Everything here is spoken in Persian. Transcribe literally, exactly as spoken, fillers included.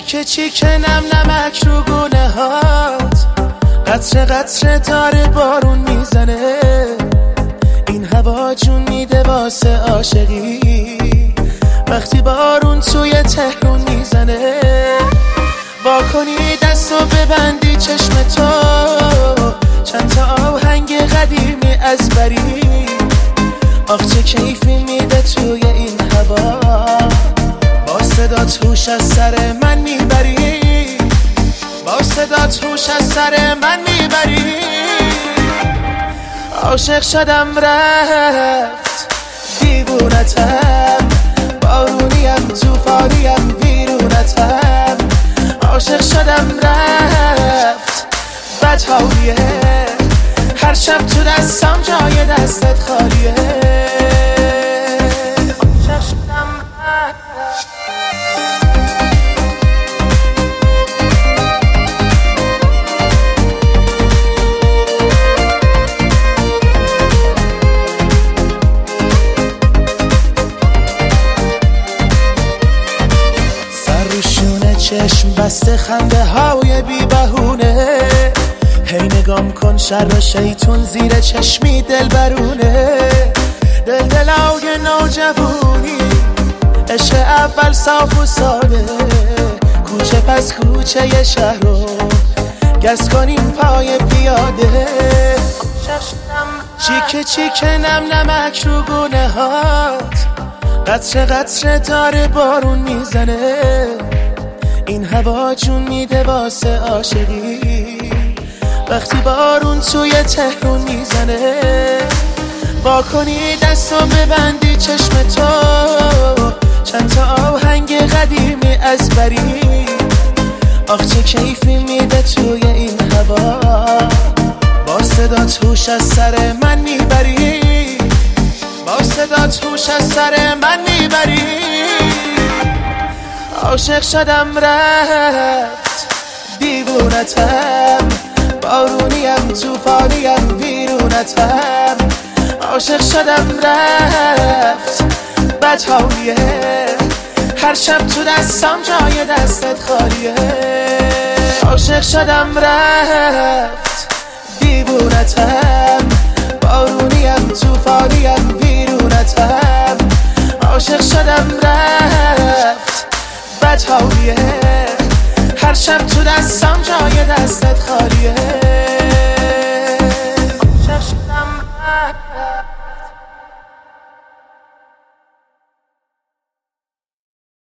چیکه چیکه نم نمک رو گونه هات، قطره قطره داره بارون میزنه، این هوا جون میده واسه عاشقی، وقتی بارون توی تهرون میزنه. وا کنی دستو ببندی چشم تو، چند تا آهنگ قدیمی از بری، آخ چه کیفی میده توی این هوا، با صدات هوش از سر من میبری، با صدات هوش از سر من میبری. عاشق شدم رفت دیوونتم، بارونیم توفانیم ویرونتم، عاشق شدم رفت بدحالیه، هر شب تو دستم جای دستت خالیه. عاشق شدم چشم بسته خنده های بی بهونه، هی نگام کن شر شیطون زیر چشمی دل برونه، دل دلای نوجوانی عشق اول صاف و ساده، کوچه پس کوچه ی شهر رو گز کنیم پای پیاده. چیکه چیکه نم نمک رو گونه هات، قطره قطره داره بارون میزنه، این هوا جون میده واسه عاشقی، وقتی بارون توی تهرون میزنه. وا کنی دستو ببندی چشم تو، چند تا آهنگ قدیمی از بری، آخ چه کیفی میده توی این هوا، با صدات هوش از سر من میبری، با صدات هوش از سر من میبری. عاشق شدم رفت دیوونتم، بارونیم توفانیم ویرونتم، عاشق شدم رفت بدحالیه، هر شب تو دستم جای دستت خالیه. عاشق شدم رفت دیوونتم، بارونیم توفانیم ویرونتم، عاشق شدم رفت بدحالیه، هر شب تو دستم جای دستت خالیه. عاشق شدم